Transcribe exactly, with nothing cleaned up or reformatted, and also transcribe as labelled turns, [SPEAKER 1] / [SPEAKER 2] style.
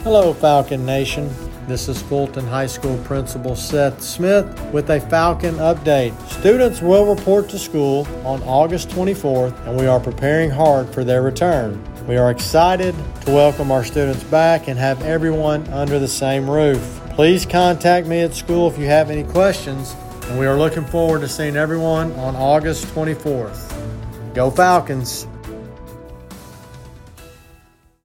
[SPEAKER 1] Hello, Falcon Nation. This is Fulton High School Principal Seth Smith with a Falcon update. Students will report to school on August twenty-fourth, and we are preparing hard for their return. We are excited to welcome our students back and have everyone under the same roof. Please contact me at school if you have any questions, and we are looking forward to seeing everyone on August twenty-fourth. Go Falcons!